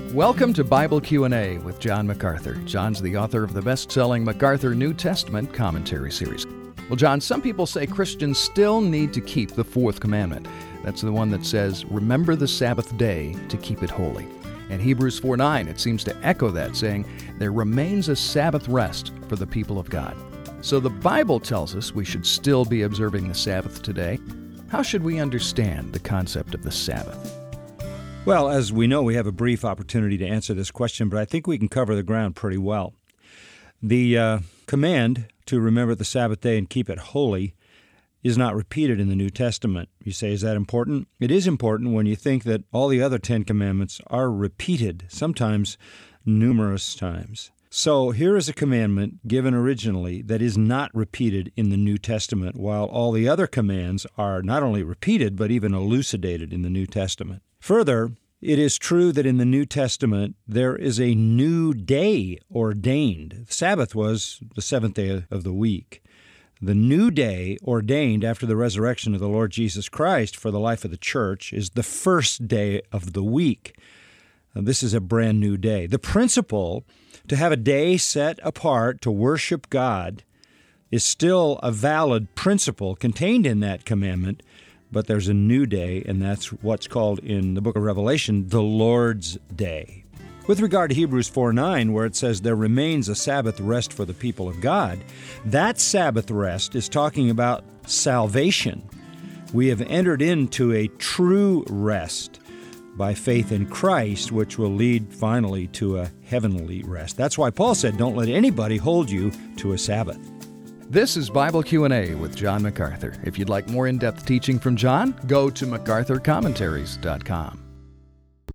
Welcome to Bible Q&A with John MacArthur. John's the author of the best-selling MacArthur New Testament commentary series. Well, John, some people say Christians still need to keep the fourth commandment. That's the one that says, remember the Sabbath day to keep it holy. And Hebrews 4:9, it seems to echo that, saying, there remains a Sabbath rest for the people of God. So the Bible tells us we should still be observing the Sabbath today. How should we understand the concept of the Sabbath? Well, as we know, we have a brief opportunity to answer this question, but I think we can cover the ground pretty well. The command to remember the Sabbath day and keep it holy is not repeated in the New Testament. You say, is that important? It is important when you think that all the other 10 commandments are repeated, sometimes numerous times. So here is a commandment given originally that is not repeated in the New Testament, while all the other commands are not only repeated, but even elucidated in the New Testament. Further, it is true that in the New Testament there is a new day ordained. The Sabbath was the seventh day of the week. The new day ordained after the resurrection of the Lord Jesus Christ for the life of the church is the first day of the week. This is a brand new day. The principle to have a day set apart to worship God is still a valid principle contained in that commandment, but there's a new day, and that's what's called in the book of Revelation the Lord's Day. With regard to Hebrews 4:9, where it says there remains a Sabbath rest for the people of God, that Sabbath rest is talking about salvation. We have entered into a true rest by faith in Christ, which will lead finally to a heavenly rest. That's why Paul said, don't let anybody hold you to a Sabbath. This is Bible Q&A with John MacArthur. If you'd like more in-depth teaching from John, go to MacArthurCommentaries.com.